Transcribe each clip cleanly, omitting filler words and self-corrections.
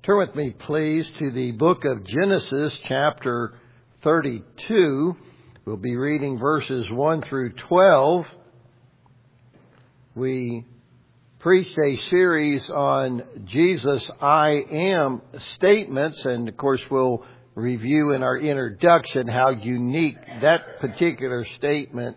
Turn with me, please, to the book of Genesis, chapter 32. We'll be reading verses 1 through 12. We preached a series on Jesus' I am statements, and of course we'll review in our introduction how unique that particular statement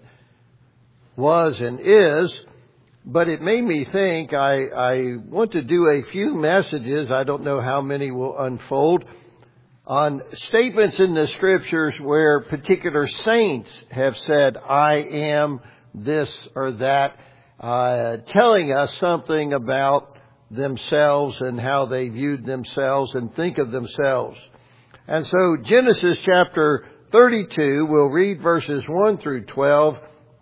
was and is. But it made me think I want to do a few messages, I don't know how many will unfold, on statements in the Scriptures where particular saints have said, I am this or that, telling us something about themselves and how they viewed themselves and think of themselves. And so Genesis chapter 32, we'll read verses 1 through 12.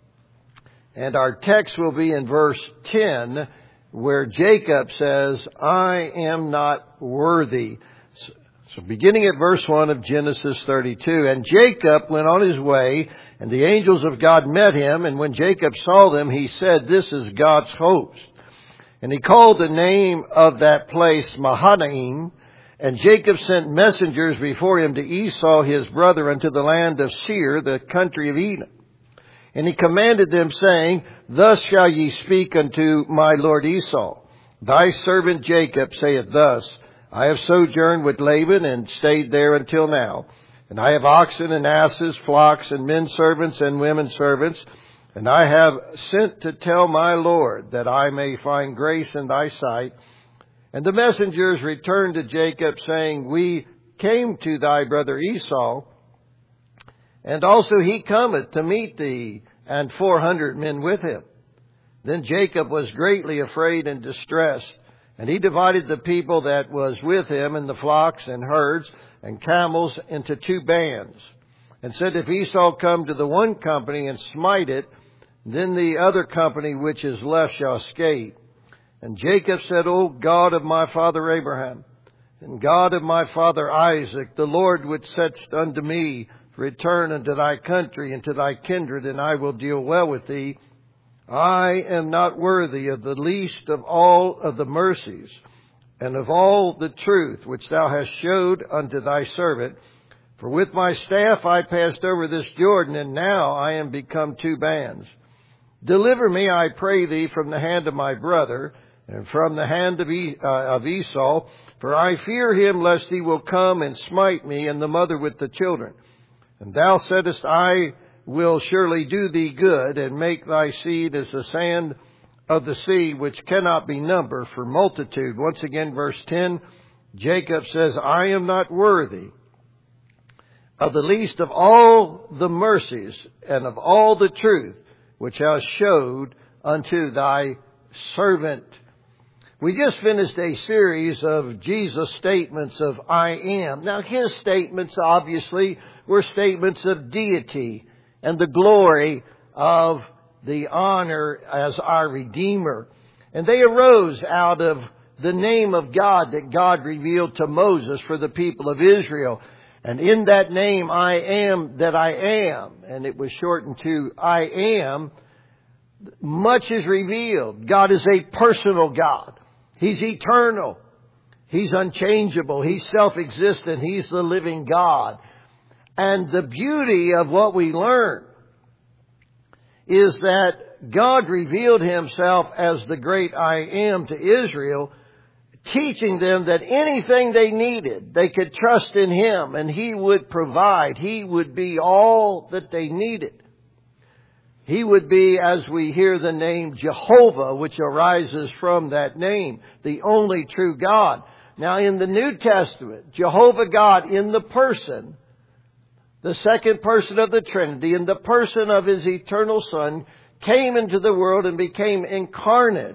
And our text will be in verse 10, where Jacob says, I am not worthy. So beginning at verse 1 of Genesis 32, and Jacob went on his way, and the angels of God met him, and when Jacob saw them, he said, this is God's host. And he called the name of that place Mahanaim, and Jacob sent messengers before him to Esau his brother unto the land of Seir, the country of Edom. And he commanded them, saying, thus shall ye speak unto my lord Esau. Thy servant Jacob saith thus, I have sojourned with Laban and stayed there until now. And I have oxen and asses, flocks and men servants and women servants. And I have sent to tell my lord that I may find grace in thy sight. And the messengers returned to Jacob, saying, we came to thy brother Esau, and also he cometh to meet thee, and 400 men with him. Then Jacob was greatly afraid and distressed, and he divided the people that was with him, and the flocks and herds and camels into 2 bands, and said, if Esau come to the one company and smite it, then the other company which is left shall escape. And Jacob said, O God of my father Abraham, and God of my father Isaac, the Lord which saidst unto me, return unto thy country and to thy kindred, and I will deal well with thee. I am not worthy of the least of all of the mercies and of all the truth which thou hast showed unto thy servant. For with my staff I passed over this Jordan, and now I am become 2 bands. Deliver me, I pray thee, from the hand of my brother and from the hand of Esau, for I fear him lest he will come and smite me and the mother with the children. And thou saidest, I will surely do thee good, and make thy seed as the sand of the sea, which cannot be numbered for multitude. Once again, verse 10, Jacob says, I am not worthy of the least of all the mercies and of all the truth which thou showed unto thy servant. We just finished a series of Jesus' statements of I am. Now, his statements obviously were statements of deity and the glory of the honor as our Redeemer. And they arose out of the name of God that God revealed to Moses for the people of Israel. And in that name, I am that I am, and it was shortened to I am, much is revealed. God is a personal God. He's eternal. He's unchangeable. He's self-existent. He's the living God. And the beauty of what we learn is that God revealed himself as the great I am to Israel, teaching them that anything they needed, they could trust in him and he would provide. He would be all that they needed. He would be, as we hear the name Jehovah, which arises from that name, the only true God. Now, in the New Testament, Jehovah God in the person, the second person of the Trinity, in the person of his eternal Son, came into the world and became incarnate.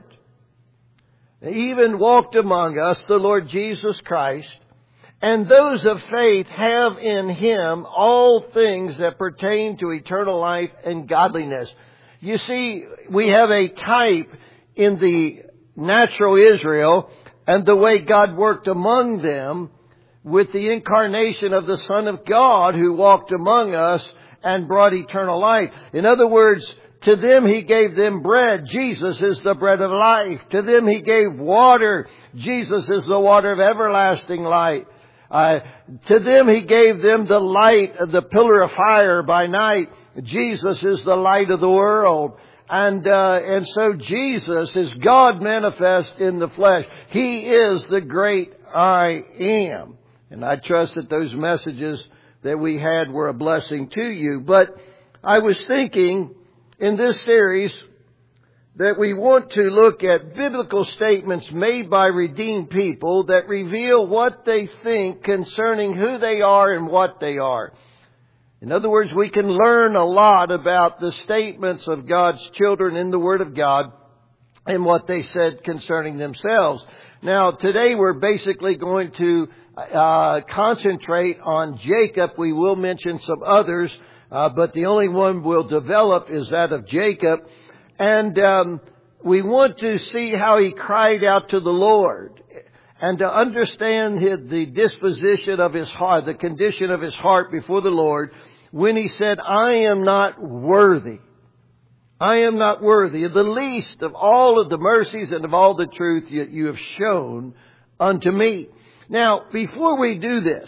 He even walked among us, the Lord Jesus Christ. And those of faith have in him all things that pertain to eternal life and godliness. You see, we have a type in the natural Israel and the way God worked among them with the incarnation of the Son of God who walked among us and brought eternal life. In other words, To them He gave them bread. Jesus is the bread of life. To them He gave water. Jesus is the water of everlasting light. To them He gave them the light of the pillar of fire by night. Jesus is the light of the world. And so Jesus is God manifest in the flesh. He is the great I am. And I trust that those messages that we had were a blessing to you. But I was thinking in this series that we want to look at biblical statements made by redeemed people that reveal what they think concerning who they are and what they are. In other words, we can learn a lot about the statements of God's children in the Word of God and what they said concerning themselves. Now, today we're basically going to concentrate on Jacob. We will mention some others, but the only one we'll develop is that of Jacob. And we want to see how he cried out to the Lord and to understand the disposition of his heart, the condition of his heart before the Lord when he said, I am not worthy. I am not worthy of the least of all of the mercies and of all the truth you have shown unto me. Now, before we do this,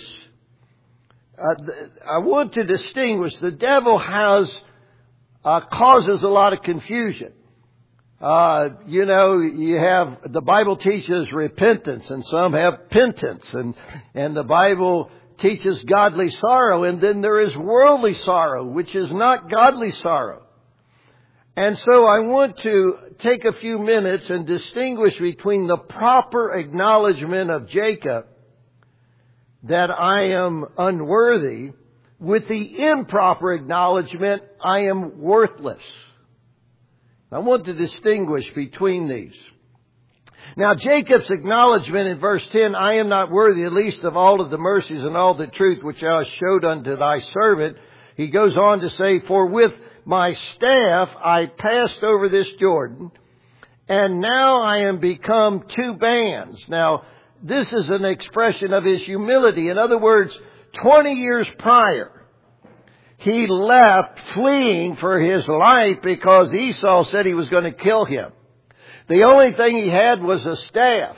I want to distinguish. The devil causes a lot of confusion. You have, the Bible teaches repentance and some have penance, and the Bible teaches godly sorrow, and then there is worldly sorrow, which is not godly sorrow. And so I want to take a few minutes and distinguish between the proper acknowledgement of Jacob that I am unworthy with the improper acknowledgement I am worthless. I want to distinguish between these. Now, Jacob's acknowledgement in verse 10, I am not worthy, at least of all of the mercies and all the truth which thou hast showed unto thy servant. He goes on to say, for with my staff I passed over this Jordan, and now I am become two bands. Now, this is an expression of his humility. In other words, 20 years prior, he left fleeing for his life because Esau said he was going to kill him. The only thing he had was a staff.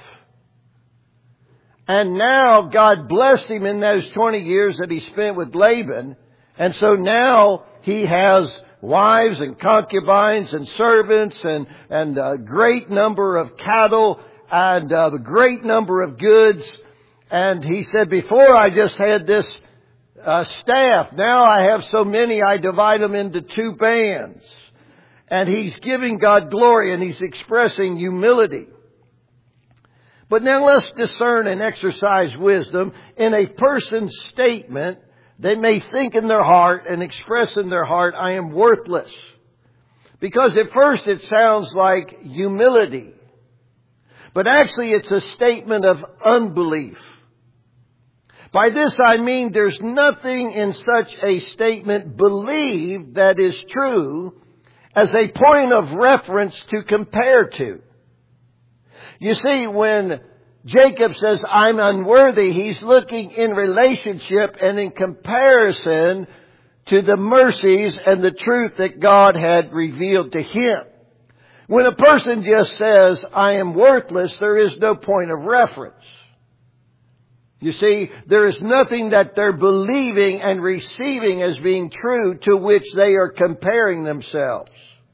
And now God blessed him in those 20 years that he spent with Laban. And so now he has wives and concubines and servants and a great number of cattle and a great number of goods. And he said, before I just had this staff. Now I have so many, I divide them into two bands. And he's giving God glory and he's expressing humility. But now let's discern and exercise wisdom in a person's statement. They may think in their heart and express in their heart, I am worthless. Because at first it sounds like humility. But actually it's a statement of unbelief. By this I mean there's nothing in such a statement believed that is true as a point of reference to compare to. You see, when Jacob says, I'm unworthy, he's looking in relationship and in comparison to the mercies and the truth that God had revealed to him. When a person just says, I am worthless, there is no point of reference. You see, there is nothing that they're believing and receiving as being true to which they are comparing themselves.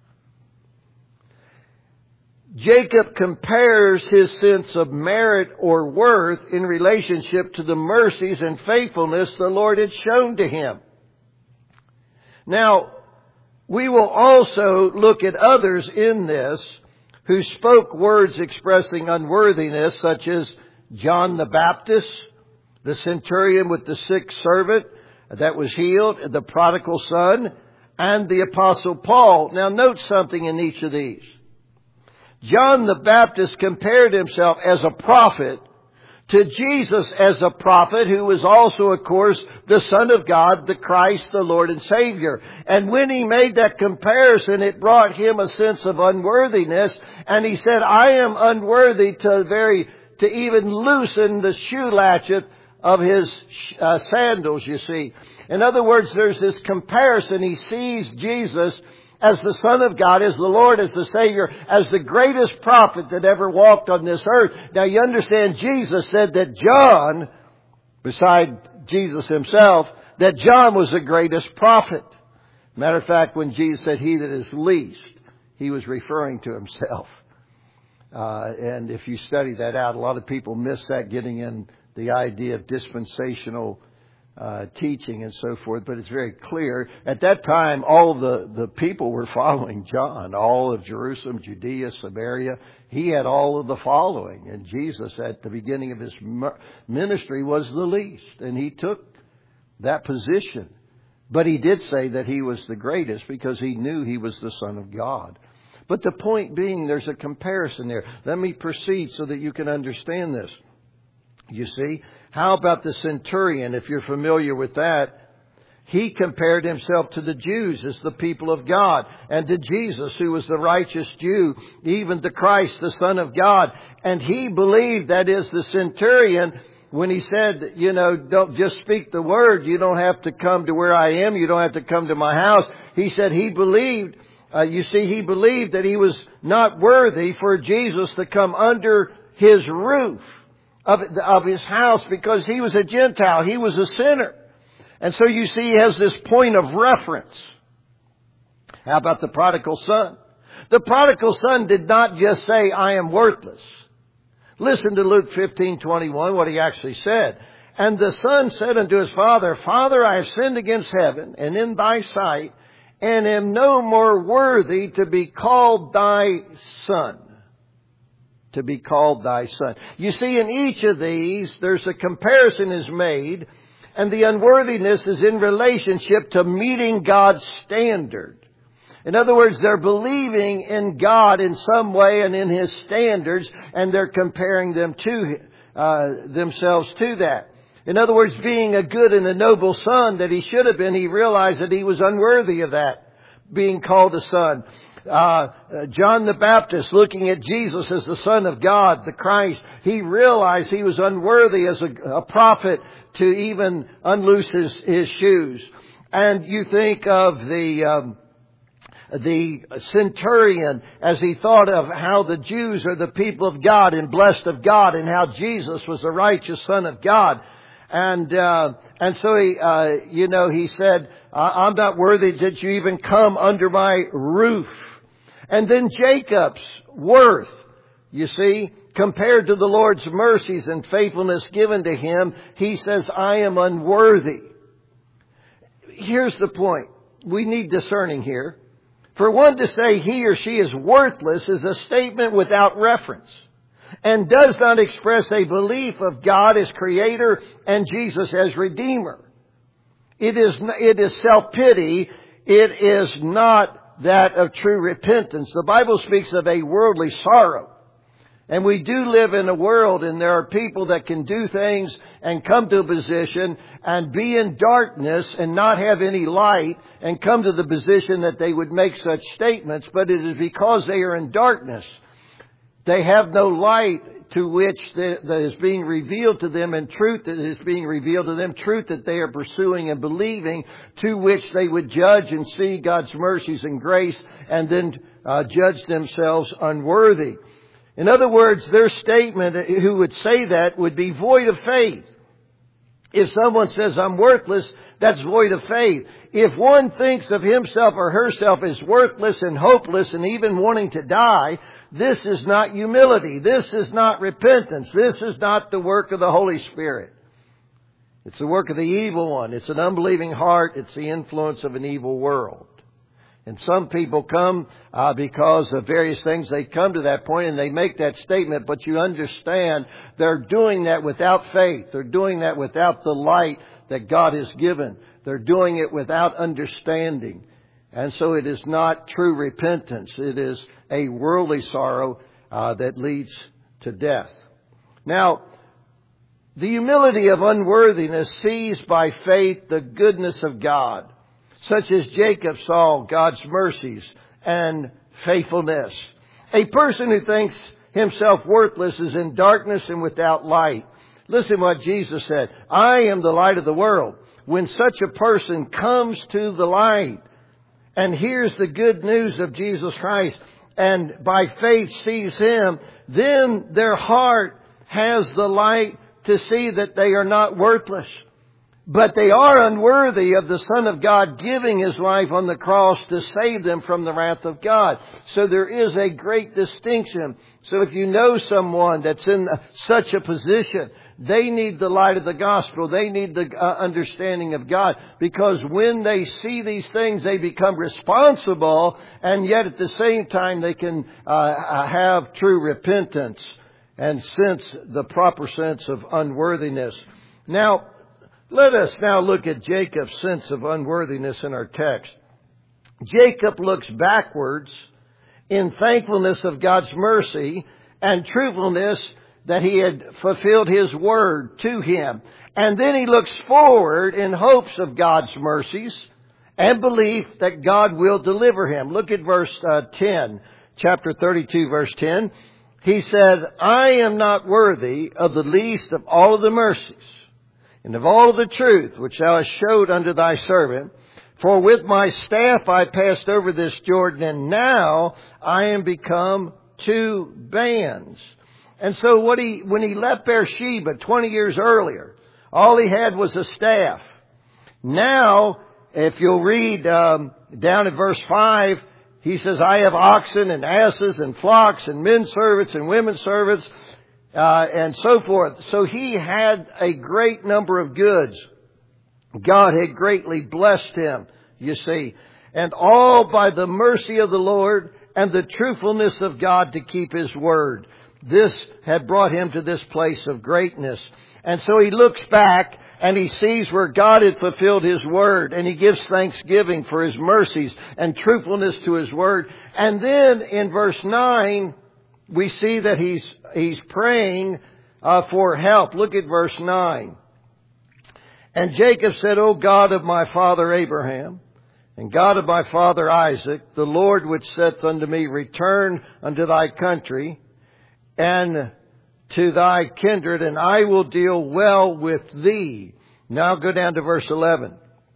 Jacob compares his sense of merit or worth in relationship to the mercies and faithfulness the Lord had shown to him. Now, we will also look at others in this who spoke words expressing unworthiness, such as John the Baptist, the centurion with the sick servant that was healed, the prodigal son, and the Apostle Paul. Now note something in each of these. John the Baptist compared himself as a prophet to Jesus as a prophet, who was also, of course, the Son of God, the Christ, the Lord and Savior. And when he made that comparison, it brought him a sense of unworthiness. And he said, I am unworthy to even loosen the shoe latchet of his sandals, you see. In other words, there's this comparison. He sees Jesus as the Son of God, as the Lord, as the Savior, as the greatest prophet that ever walked on this earth. Now you understand, Jesus said that John, beside Jesus himself, that John was the greatest prophet. Matter of fact, when Jesus said, he that is least, he was referring to himself. And if you study that out, a lot of people miss that, getting in the idea of dispensational teaching and so forth. But it's very clear. At that time, all of the people were following John. All of Jerusalem, Judea, Samaria. He had all of the following. And Jesus, at the beginning of his ministry, was the least. And he took that position. But he did say that he was the greatest because he knew he was the Son of God. But the point being, there's a comparison there. Let me proceed so that you can understand this. You see, how about the centurion? If you're familiar with that, he compared himself to the Jews as the people of God, and to Jesus, who was the righteous Jew, even to Christ, the Son of God. And he believed, that is, the centurion, when he said, don't just speak the word. You don't have to come to where I am. You don't have to come to my house. He said he believed. He believed that he was not worthy for Jesus to come under his roof of his house because he was a Gentile. He was a sinner. And so you see, he has this point of reference. How about the prodigal son? The prodigal son did not just say, I am worthless. Listen to Luke 15:21, what he actually said. And the son said unto his father, Father, I have sinned against heaven and in thy sight, and am no more worthy to be called thy son. To be called thy son. You see, in each of these, there's a comparison is made, and the unworthiness is in relationship to meeting God's standard. In other words, they're believing in God in some way and in His standards, and they're comparing them to themselves to that. In other words, being a good and a noble son that he should have been, he realized that he was unworthy of that, being called a son. John the Baptist, looking at Jesus as the Son of God, the Christ, he realized he was unworthy as a prophet to even unloose his shoes. And you think of the centurion as he thought of how the Jews are the people of God and blessed of God, and how Jesus was the righteous Son of God. And so he said, I'm not worthy that you even come under my roof. And then Jacob's worth, you see, compared to the Lord's mercies and faithfulness given to him, he says, I am unworthy. Here's the point. We need discerning here. For one to say he or she is worthless is a statement without reference, and does not express a belief of God as Creator and Jesus as Redeemer. It is self-pity. It is not that of true repentance. The Bible speaks of a worldly sorrow. And we do live in a world, and there are people that can do things and come to a position and be in darkness and not have any light and come to the position that they would make such statements. But it is because they are in darkness. They have no light to which that is being revealed to them, and truth that is being revealed to them, truth that they are pursuing and believing, to which they would judge and see God's mercies and grace, and then judge themselves unworthy. In other words, their statement, who would say that, would be void of faith. If someone says, I'm worthless, that's void of faith. If one thinks of himself or herself as worthless and hopeless and even wanting to die, this is not humility. This is not repentance. This is not the work of the Holy Spirit. It's the work of the evil one. It's an unbelieving heart. It's the influence of an evil world. And some people come because of various things. They come to that point and they make that statement. But you understand, they're doing that without faith. They're doing that without the light that God has given. They're doing it without understanding. And so it is not true repentance. It is a worldly sorrow that leads to death. Now, the humility of unworthiness sees by faith the goodness of God, such as Jacob saw God's mercies and faithfulness. A person who thinks himself worthless is in darkness and without light. Listen what Jesus said. I am the light of the world. When such a person comes to the light and hears the good news of Jesus Christ and by faith sees Him, then their heart has the light to see that they are not worthless. But they are unworthy of the Son of God giving His life on the cross to save them from the wrath of God. So there is a great distinction. So if you know someone that's in such a position, they need the light of the gospel. They need the understanding of God. Because when they see these things, they become responsible. And yet at the same time, they can have true repentance and sense the proper sense of unworthiness. Now, let us now look at Jacob's sense of unworthiness in our text. Jacob looks backwards in thankfulness of God's mercy and truthfulness that He had fulfilled His word to him. And then he looks forward in hopes of God's mercies and belief that God will deliver him. Look at verse 10, chapter 32, verse 10. He said, I am not worthy of the least of all of the mercies and of all the truth which thou hast showed unto thy servant. For with my staff I passed over this Jordan, and now I am become two bands. And so when he left Beersheba 20 years earlier, all he had was a staff. Now, if you'll read down at verse 5, he says, I have oxen and asses and flocks and men servants and women servants, and so forth. So he had a great number of goods. God had greatly blessed him, you see. And all by the mercy of the Lord and the truthfulness of God to keep His word. This had brought him to this place of greatness. And so he looks back and he sees where God had fulfilled His word, and he gives thanksgiving for His mercies and truthfulness to His word. And then in verse 9, we see that he's praying for help. Look at verse 9. And Jacob said, O God of my father Abraham, and God of my father Isaac, the Lord which saith unto me, return unto thy country and to thy kindred, and I will deal well with thee. Now go down to verse 11.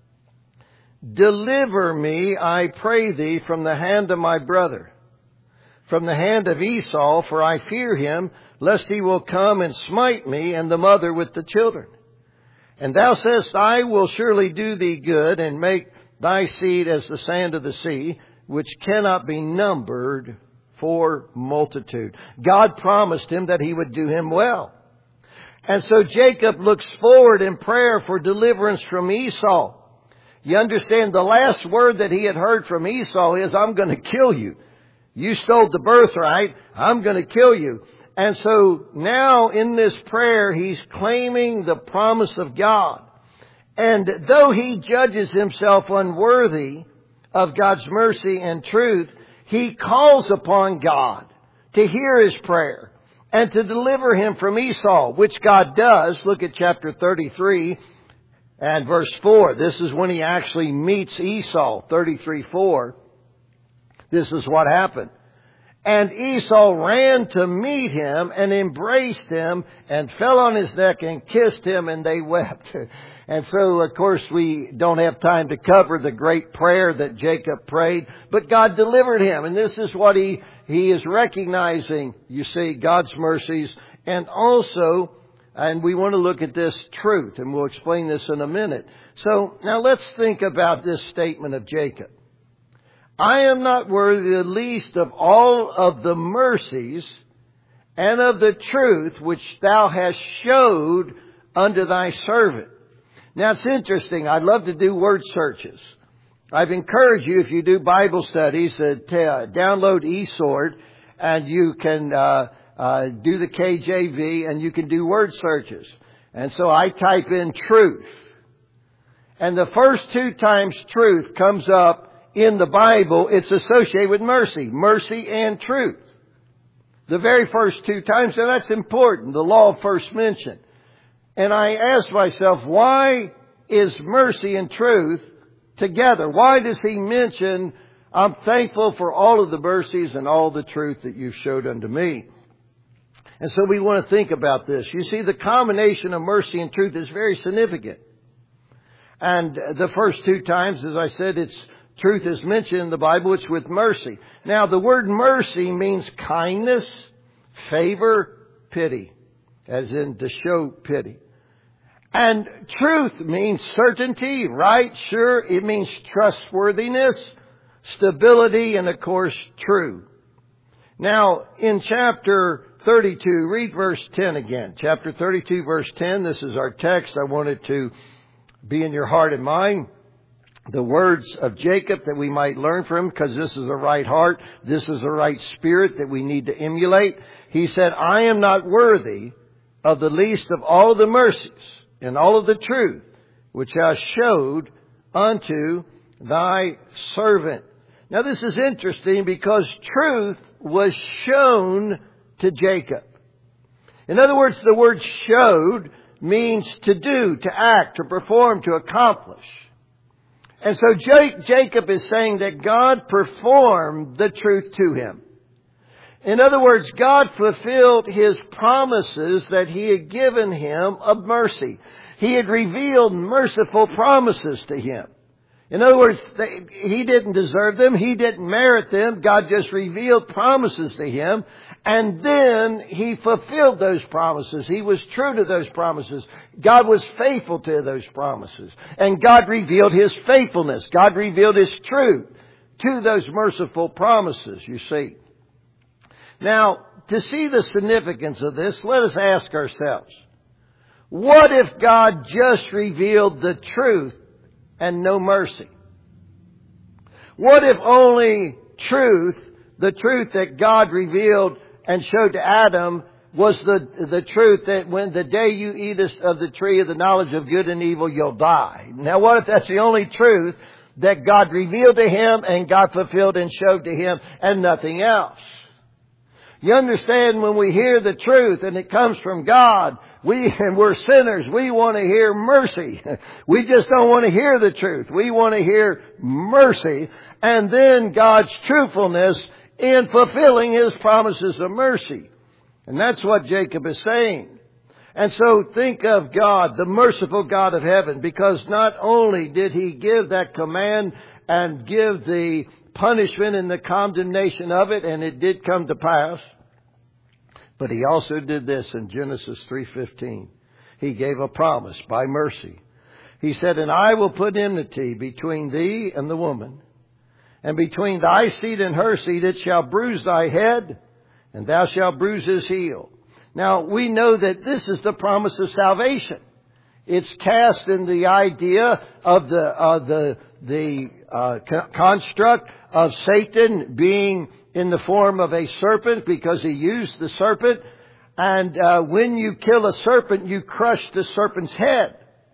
Deliver me, I pray thee, from the hand of my brother, from the hand of Esau, for I fear him, lest he will come and smite me and the mother with the children. And thou sayest, I will surely do thee good, and make thy seed as the sand of the sea, which cannot be numbered for multitude. God promised him that He would do him well. And so Jacob looks forward in prayer for deliverance from Esau. You understand, the last word that he had heard from Esau is, I'm going to kill you. You stole the birthright. I'm going to kill you. And so now in this prayer, he's claiming the promise of God. And though he judges himself unworthy of God's mercy and truth, he calls upon God to hear his prayer and to deliver him from Esau, which God does. Look at chapter 33 and verse 4. This is when he actually meets Esau, 33:4. This is what happened. And Esau ran to meet him and embraced him and fell on his neck and kissed him, and they wept. And so, of course, we don't have time to cover the great prayer that Jacob prayed, but God delivered him. And this is what he is recognizing, you see, God's mercies. And also, and we want to look at this truth, and we'll explain this in a minute. So now let's think about this statement of Jacob. I am not worthy the least of all of the mercies and of the truth which thou hast showed unto thy servant. Now it's interesting. I'd love to do word searches. I've encouraged you, if you do Bible studies, to download eSword, and you can do the KJV, and you can do word searches. And so I type in truth. And the first two times truth comes up in the Bible, it's associated with mercy. Mercy and truth. The very first two times, and that's important. The law of first mention. And I asked myself, why is mercy and truth together? Why does he mention, I'm thankful for all of the mercies and all the truth that you showed unto me? And so we want to think about this. You see, the combination of mercy and truth is very significant. And the first two times, as I said, it's truth is mentioned in the Bible, it's with mercy. Now, the word mercy means kindness, favor, pity, as in to show pity. And truth means certainty, right, sure. It means trustworthiness, stability, and of course, true. Now, in chapter 32, read verse 10 again. Chapter 32, verse 10, this is our text. I want it to be in your heart and mind. The words of Jacob that we might learn from him, because this is a right heart. This is a right spirit that we need to emulate. He said, I am not worthy of the least of all the mercies and all of the truth which thou showed unto thy servant. Now this is interesting because truth was shown to Jacob. In other words, the word showed means to do, to act, to perform, to accomplish. And so Jacob is saying that God performed the truth to him. In other words, God fulfilled His promises that He had given him of mercy. He had revealed merciful promises to him. In other words, he didn't deserve them. He didn't merit them. God just revealed promises to him. And then He fulfilled those promises. He was true to those promises. God was faithful to those promises. And God revealed His faithfulness. God revealed His truth to those merciful promises, you see. Now, to see the significance of this, let us ask ourselves, what if God just revealed the truth and no mercy? What if only truth, the truth that God revealed and showed to Adam, was the truth that when the day you eat of the tree of the knowledge of good and evil, you'll die? Now what if that's the only truth that God revealed to him and God fulfilled and showed to him and nothing else? You understand, when we hear the truth and it comes from God, we're sinners. We want to hear mercy. We just don't want to hear the truth. We want to hear mercy and then God's truthfulness in fulfilling His promises of mercy. And that's what Jacob is saying. And so think of God, the merciful God of heaven, because not only did He give that command and give the punishment and the condemnation of it, and it did come to pass, but He also did this in Genesis 3:15. He gave a promise by mercy. He said, and I will put enmity between thee and the woman, and between thy seed and her seed. It shall bruise thy head, and thou shalt bruise his heel. Now, we know that this is the promise of salvation. It's cast in the idea of the construct of Satan being in the form of a serpent, because he used the serpent. And when you kill a serpent, you crush the serpent's head,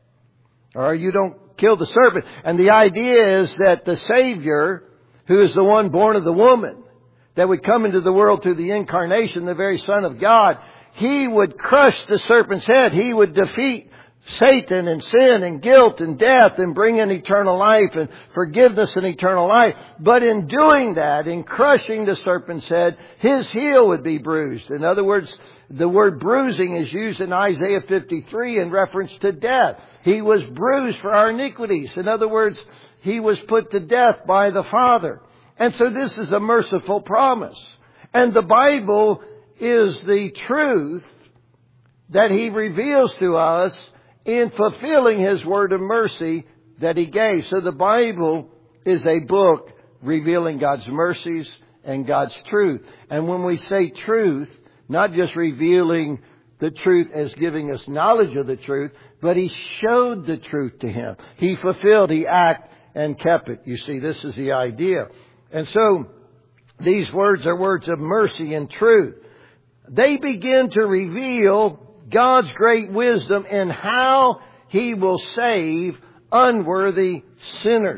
or you don't kill the serpent. And the idea is that the Savior, who is the one born of the woman, that would come into the world through the incarnation, the very Son of God, He would crush the serpent's head. He would defeat Satan and sin and guilt and death and bring in eternal life and forgiveness and eternal life. But in doing that, in crushing the serpent's head, His heel would be bruised. In other words, the word bruising is used in Isaiah 53 in reference to death. He was bruised for our iniquities. In other words, He was put to death by the Father. And so this is a merciful promise. And the Bible is the truth that He reveals to us in fulfilling His word of mercy that He gave. So the Bible is a book revealing God's mercies and God's truth. And when we say truth, not just revealing the truth as giving us knowledge of the truth, but He showed the truth to him. He fulfilled, He acted and kept it. You see, this is the idea. And so these words are words of mercy and truth. They begin to reveal God's great wisdom in how He will save unworthy sinners.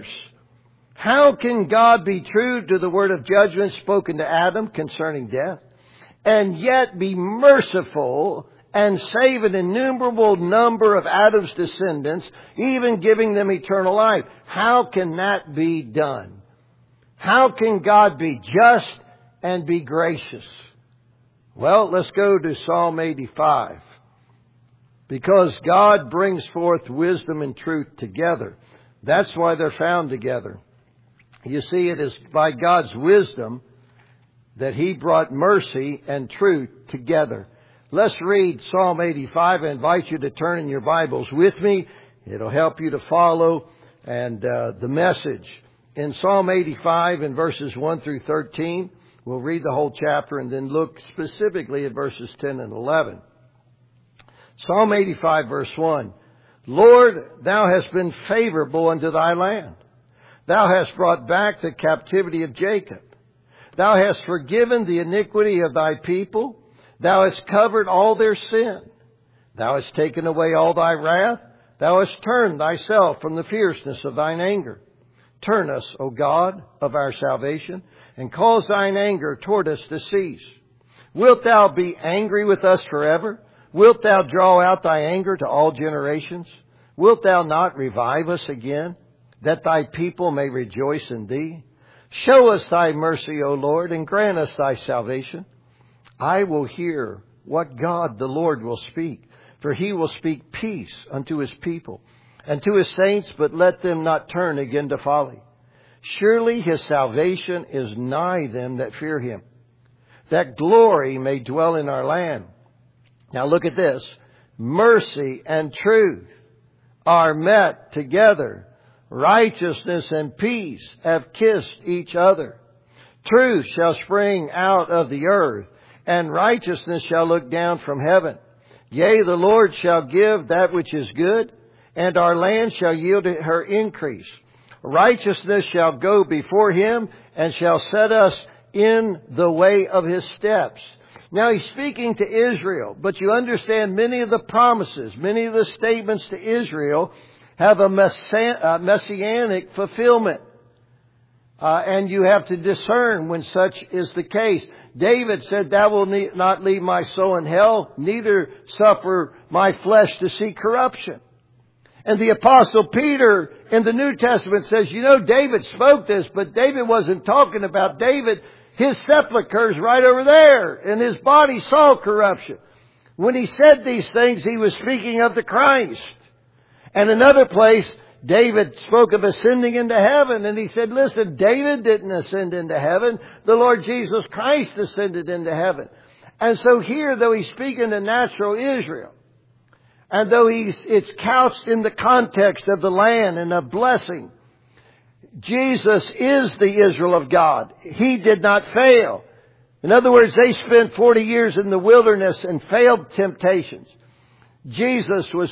How can God be true to the word of judgment spoken to Adam concerning death, and yet be merciful and save an innumerable number of Adam's descendants, even giving them eternal life? How can that be done? How can God be just and be gracious? Well, let's go to Psalm 85. Because God brings forth wisdom and truth together. That's why they're found together. You see, it is by God's wisdom that He brought mercy and truth together. Let's read Psalm 85. I invite you to turn in your Bibles with me. It'll help you to follow and the message. In Psalm 85 in verses 1 through 13, we'll read the whole chapter and then look specifically at verses 10 and 11. Psalm 85 verse 1. Lord, Thou hast been favorable unto Thy land. Thou hast brought back the captivity of Jacob. Thou hast forgiven the iniquity of Thy people. Thou hast covered all their sin. Thou hast taken away all Thy wrath. Thou hast turned Thyself from the fierceness of Thine anger. Turn us, O God, of our salvation, and cause Thine anger toward us to cease. Wilt Thou be angry with us forever? Wilt Thou draw out Thy anger to all generations? Wilt Thou not revive us again, that Thy people may rejoice in Thee? Show us Thy mercy, O Lord, and grant us Thy salvation. I will hear what God the Lord will speak, for He will speak peace unto His people and to His saints, but let them not turn again to folly. Surely His salvation is nigh them that fear Him, that glory may dwell in our land. Now look at this. Mercy and truth are met together. Righteousness and peace have kissed each other. Truth shall spring out of the earth, and righteousness shall look down from heaven. Yea, the Lord shall give that which is good, and our land shall yield her increase. Righteousness shall go before Him, and shall set us in the way of His steps. Now He's speaking to Israel, but you understand many of the promises, many of the statements to Israel have a messianic fulfillment. And you have to discern when such is the case. David said, Thou wilt not leave my soul in hell, neither suffer my flesh to see corruption. And the Apostle Peter in the New Testament says, David spoke this, but David wasn't talking about David. His sepulchre is right over there, and his body saw corruption. When he said these things, he was speaking of the Christ. And another place, David spoke of ascending into heaven, and he said, listen, David didn't ascend into heaven. The Lord Jesus Christ ascended into heaven. And so here, though he's speaking to natural Israel, and though it's couched in the context of the land and of blessing, Jesus is the Israel of God. He did not fail. In other words, they spent 40 years in the wilderness and failed temptations. Jesus was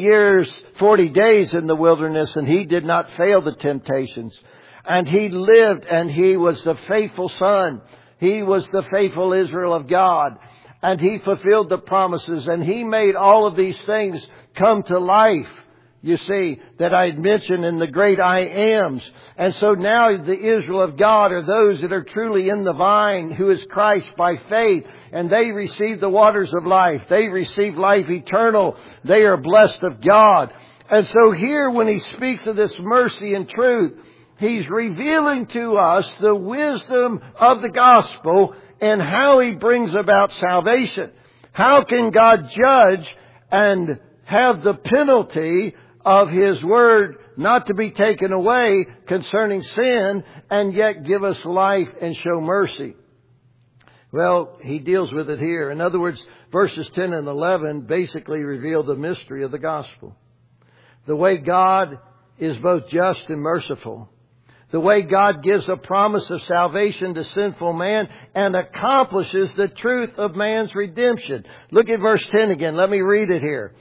40 days in the wilderness, and He did not fail the temptations. And He lived, and He was the faithful Son. He was the faithful Israel of God. And He fulfilled the promises, and He made all of these things come to life. You see, that I had mentioned in the great I Ams. And so now the Israel of God are those that are truly in the vine, who is Christ by faith. And they receive the waters of life. They receive life eternal. They are blessed of God. And so here, when He speaks of this mercy and truth, He's revealing to us the wisdom of the gospel and how He brings about salvation. How can God judge and have the penalty of His word not to be taken away concerning sin, and yet give us life and show mercy? Well, He deals with it here. In other words, verses 10 and 11 basically reveal the mystery of the gospel. The way God is both just and merciful. The way God gives a promise of salvation to sinful man and accomplishes the truth of man's redemption. Look at verse 10 again. Let me read it here.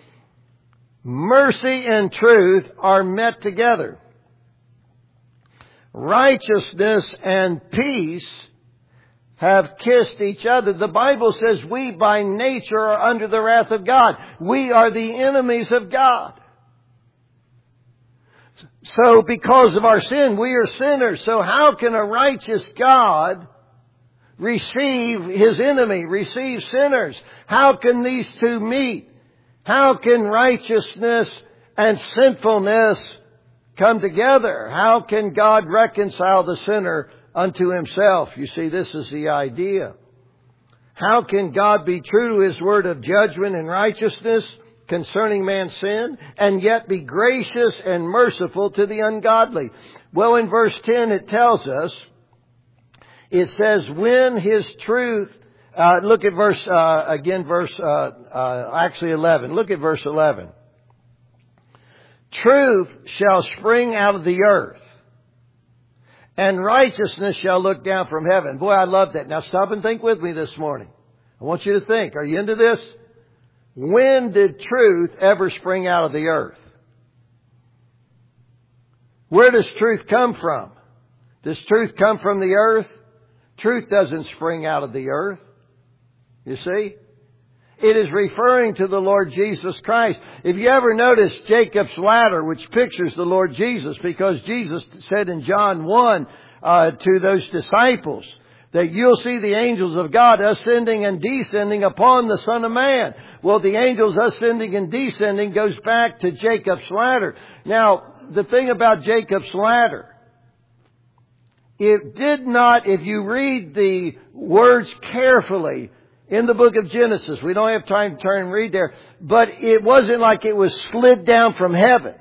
Mercy and truth are met together. Righteousness and peace have kissed each other. The Bible says we by nature are under the wrath of God. We are the enemies of God. So because of our sin, we are sinners. So how can a righteous God receive His enemy, receive sinners? How can these two meet? How can righteousness and sinfulness come together? How can God reconcile the sinner unto Himself? You see, this is the idea. How can God be true to His word of judgment and righteousness concerning man's sin, and yet be gracious and merciful to the ungodly. Well, in verse 10 it tells us, it says, when His truth, look at verse, 11. Look at verse 11. Truth shall spring out of the earth, and righteousness shall look down from heaven. Boy, I love that. Now stop and think with me this morning. I want you to think. Are you into this? When did truth ever spring out of the earth? Where does truth come from? Does truth come from the earth? Truth doesn't spring out of the earth. You see? It is referring to the Lord Jesus Christ. If you ever notice Jacob's ladder, which pictures the Lord Jesus, because Jesus said in John 1 to those disciples that you'll see the angels of God ascending and descending upon the Son of Man. Well, the angels ascending and descending goes back to Jacob's ladder. Now, the thing about Jacob's ladder, it did not, if you read the words carefully in the book of Genesis, we don't have time to turn and read there, but it wasn't like it was slid down from heaven.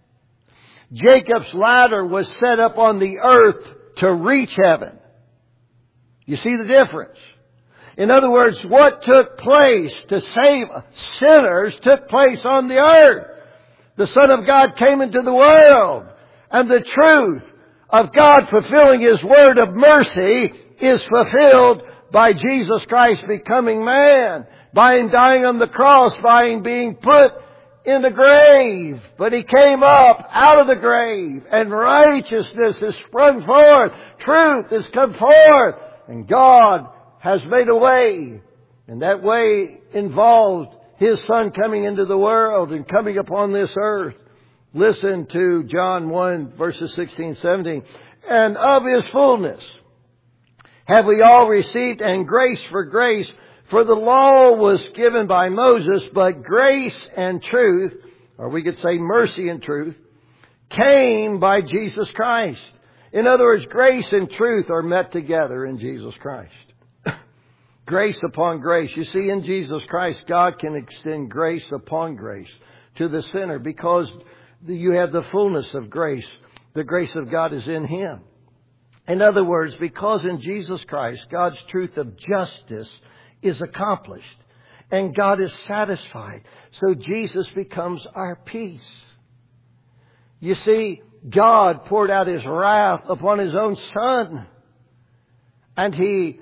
Jacob's ladder was set up on the earth to reach heaven. You see the difference? In other words, what took place to save sinners took place on the earth. The Son of God came into the world, and the truth of God fulfilling His word of mercy is fulfilled by Jesus Christ becoming man, by Him dying on the cross, by Him being put in the grave. But He came up out of the grave, and righteousness has sprung forth. Truth has come forth, and God has made a way. And that way involved His Son coming into the world and coming upon this earth. Listen to John 1 verses 16, 17. And of His fullness have we all received, and grace for grace. For the law was given by Moses, but grace and truth, or we could say mercy and truth, came by Jesus Christ. In other words, grace and truth are met together in Jesus Christ. Grace upon grace. You see, in Jesus Christ, God can extend grace upon grace to the sinner because you have the fullness of grace. The grace of God is in Him. In other words, because in Jesus Christ, God's truth of justice is accomplished and God is satisfied. So Jesus becomes our peace. You see, God poured out His wrath upon His own Son, and He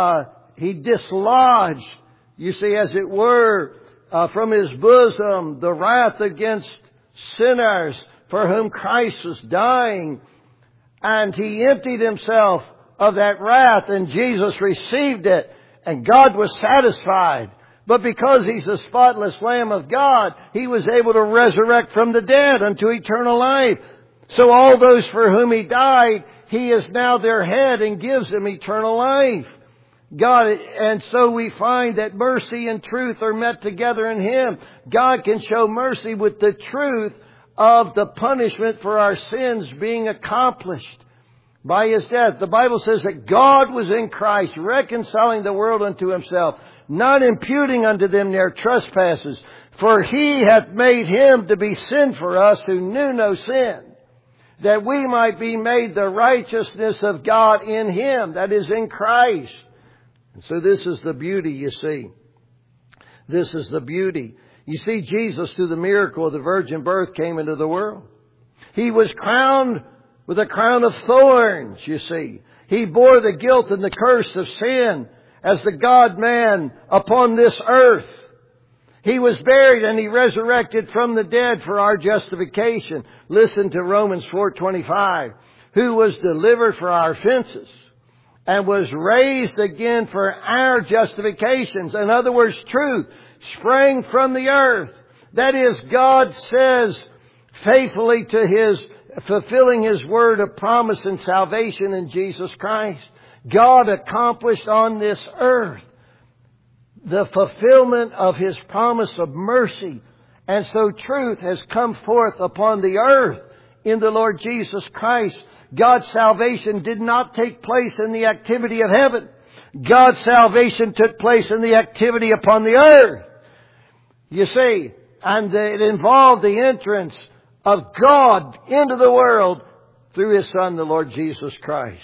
dislodged, you see, as it were, from His bosom the wrath against sinners for whom Christ was dying. And He emptied Himself of that wrath, and Jesus received it, and God was satisfied. But because He's the spotless Lamb of God, He was able to resurrect from the dead unto eternal life. So all those for whom He died, He is now their head and gives them eternal life. And so we find that mercy and truth are met together in Him. God can show mercy with the truth of the punishment for our sins being accomplished by His death. The Bible says that God was in Christ, reconciling the world unto Himself, not imputing unto them their trespasses. For He hath made Him to be sin for us who knew no sin, that we might be made the righteousness of God in Him, that is, in Christ. And so this is the beauty, you see. This is the beauty. You see, Jesus, through the miracle of the virgin birth, came into the world. He was crowned with a crown of thorns, you see. He bore the guilt and the curse of sin as the God-man upon this earth. He was buried and He resurrected from the dead for our justification. Listen to Romans 4:25. Who was delivered for our offenses and was raised again for our justifications. In other words, truth sprang from the earth. That is, God says faithfully to His, fulfilling His word of promise and salvation in Jesus Christ. God accomplished on this earth the fulfillment of His promise of mercy. And so truth has come forth upon the earth in the Lord Jesus Christ. God's salvation did not take place in the activity of heaven. God's salvation took place in the activity upon the earth. You see, And it involved the entrance of God into the world through His Son, the Lord Jesus Christ.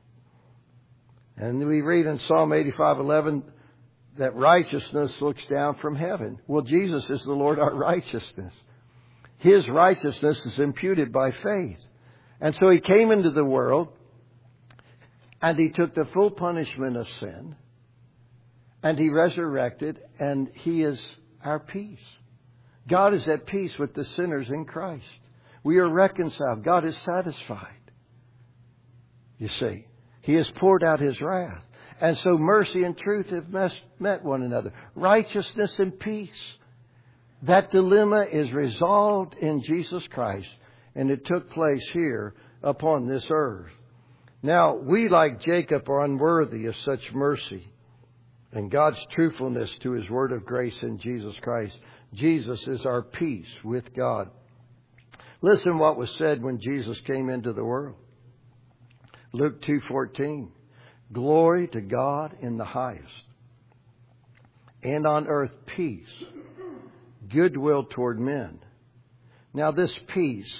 And we read in Psalm 85:11 that righteousness looks down from heaven. Well, Jesus is the Lord our righteousness. His righteousness is imputed by faith. And so He came into the world and He took the full punishment of sin and He resurrected, and He is our peace. God is at peace with the sinners in Christ. We are reconciled. God is satisfied. You see, He has poured out His wrath. And so mercy and truth have met one another. Righteousness and peace. That dilemma is resolved in Jesus Christ. And it took place here upon this earth. Now, we like Jacob are unworthy of such mercy and God's truthfulness to His word of grace in Jesus Christ. Jesus is our peace with God. Listen what was said when Jesus came into the world. Luke 2:14. Glory to God in the highest, and on earth peace, goodwill toward men. Now this peace,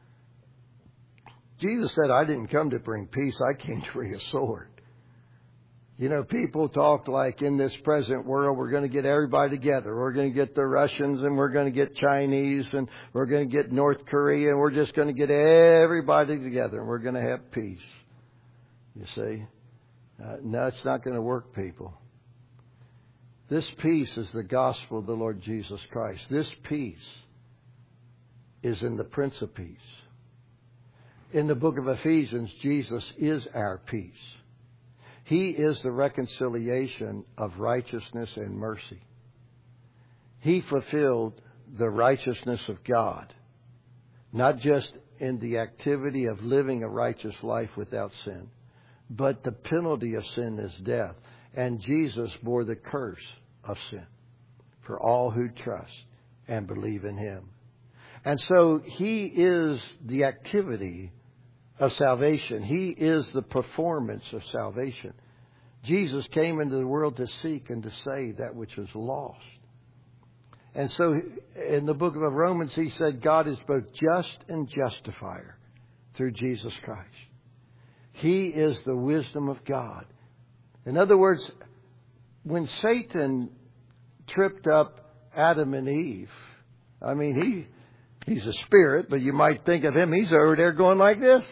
Jesus said, I didn't come to bring peace, I came to bring a sword. You know, people talk like in this present world, we're going to get everybody together. We're going to get the Russians, and we're going to get Chinese, and we're going to get North Korea, and we're just going to get everybody together, and we're going to have peace. You see? No, it's not going to work, people. This peace is the gospel of the Lord Jesus Christ. This peace is in the Prince of Peace. In the book of Ephesians, Jesus is our peace. He is the reconciliation of righteousness and mercy. He fulfilled the righteousness of God, not just in the activity of living a righteous life without sin, but the penalty of sin is death. And Jesus bore the curse of sin for all who trust and believe in Him. And so He is the activity of salvation. He is the performance of salvation. Jesus came into the world to seek and to save that which was lost. And so in the book of Romans, he said God is both just and justifier through Jesus Christ. He is the wisdom of God. In other words, when Satan tripped up Adam and Eve, I mean, he's a spirit, but you might think of him, he's over there going like this.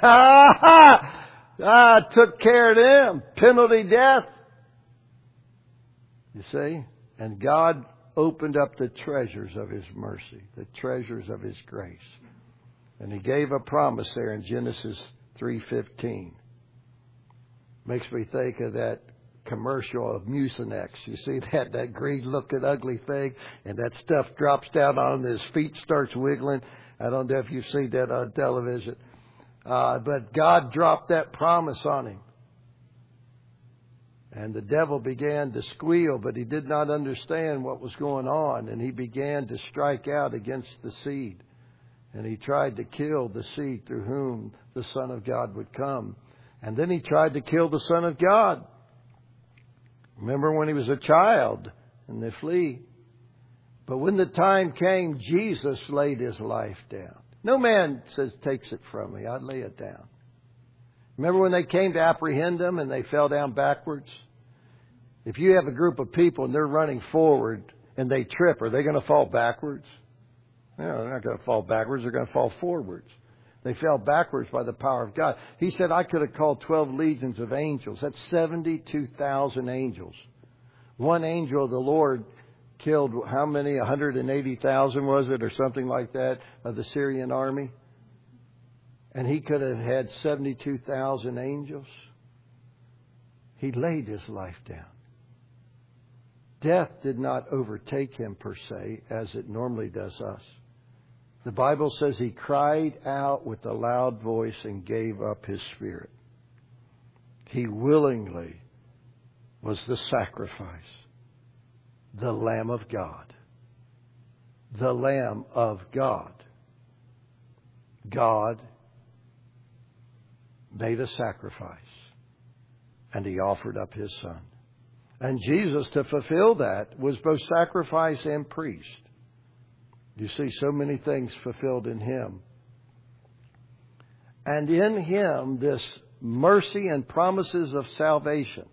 Took care of them. Penalty death. You see? And God opened up the treasures of His mercy, the treasures of His grace. And He gave a promise there in Genesis 3:15. Makes me think of that commercial of Mucinex. You see that green looking ugly thing, and that stuff drops down on him, his feet starts wiggling. I don't know if you've seen that on television. But God dropped that promise on him. And the devil began to squeal, but he did not understand what was going on. And he began to strike out against the seed. And he tried to kill the seed through whom the Son of God would come. And then he tried to kill the Son of God. Remember when he was a child and they flee. But when the time came, Jesus laid His life down. No man says, takes it from me. I'd lay it down. Remember when they came to apprehend Him and they fell down backwards? If you have a group of people and they're running forward and they trip, are they going to fall backwards? No, they're not going to fall backwards. They're going to fall forwards. They fell backwards by the power of God. He said, I could have called 12 legions of angels. That's 72,000 angels. One angel of the Lord killed how many? 180,000 was it, or something like that, of the Syrian army? And He could have had 72,000 angels. He laid His life down. Death did not overtake Him per se, as it normally does us. The Bible says He cried out with a loud voice and gave up His spirit. He willingly was the sacrifice. The Lamb of God. The Lamb of God. God made a sacrifice. And He offered up His Son. And Jesus, to fulfill that, was both sacrifice and priest. You see so many things fulfilled in Him. And in Him, this mercy and promises of salvation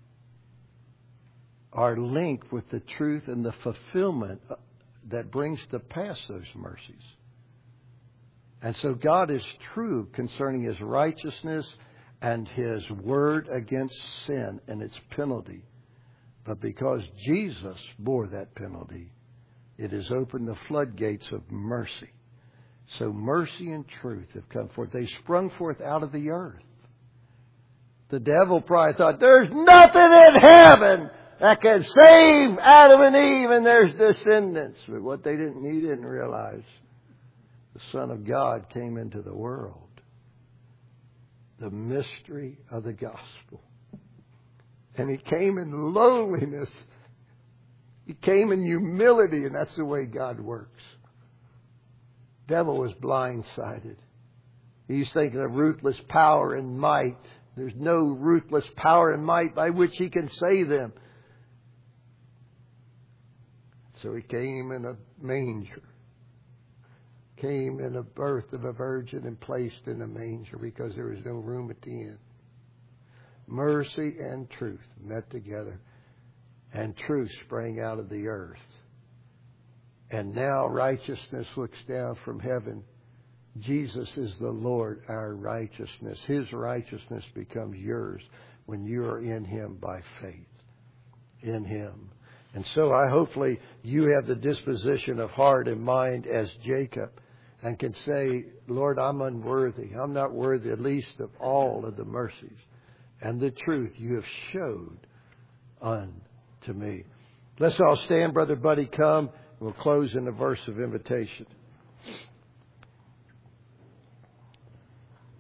are linked with the truth and the fulfillment that brings to pass those mercies. And so God is true concerning His righteousness and His word against sin and its penalty. But because Jesus bore that penalty, it has opened the floodgates of mercy. So mercy and truth have come forth. They sprung forth out of the earth. The devil probably thought, there's nothing in heaven that can save Adam and Eve and their descendants. But what he didn't realize, the Son of God came into the world. The mystery of the gospel. And He came in lowliness. He came in humility, and that's the way God works. Devil was blindsided. He's thinking of ruthless power and might. There's no ruthless power and might by which He can save them. So He came in a manger. Came in a birth of a virgin and placed in a manger because there was no room at the inn. Mercy and truth met together. And truth sprang out of the earth. And now righteousness looks down from heaven. Jesus is the Lord, our righteousness. His righteousness becomes yours when you are in Him by faith. In Him. And so hopefully you have the disposition of heart and mind as Jacob and can say, Lord, I'm unworthy. I'm not worthy, at least of all of the mercies and the truth you have showed unto me. Let's all stand. Brother Buddy, come. We'll close in a verse of invitation.